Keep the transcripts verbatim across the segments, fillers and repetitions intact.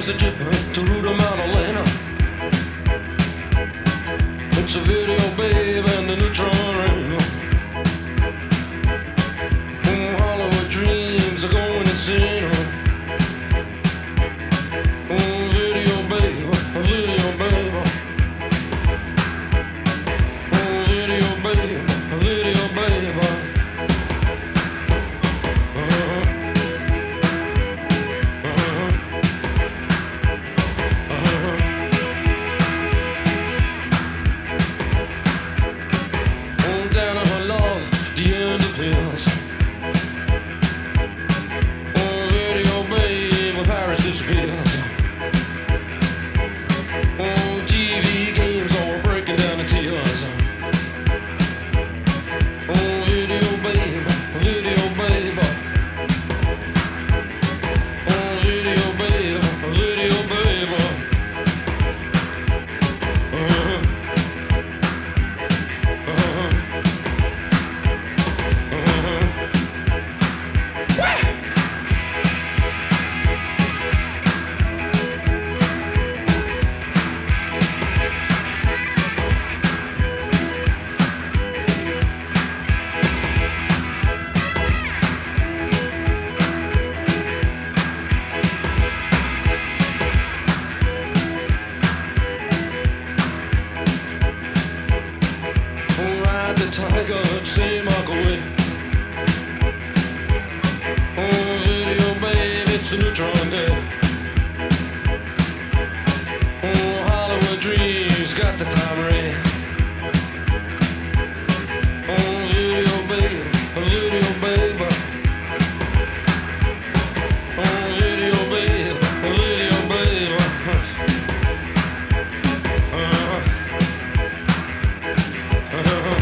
the jet to root 'em out Atlanta. It's a video, babe, and the neutron ring. Oh, Hollywood dreams are going insane. Oh, video, babe, video, babe. Oh, video, babe, video, babe. Disappears. Oh, T V games all breaking down the tears. Oh, video babe, video babe. Oh, video babe, video babe. Uh-huh. Uh-huh. Uh-huh. Wah! The tiger, say mark away. Oh, video, babe, it's the neutron day. Oh, Hollywood dreams got the time ray. Oh, video, babe, video, babe. Oh, video, babe, video, babe. Uh-huh. Uh-huh.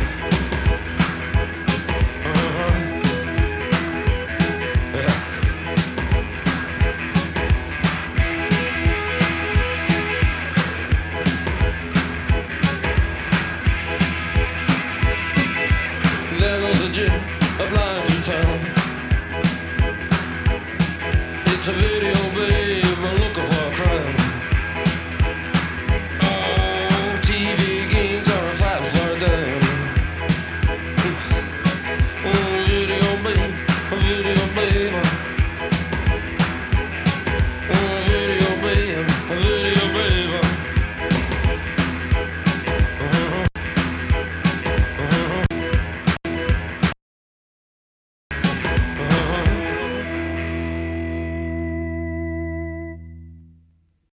Flying through town. It's a video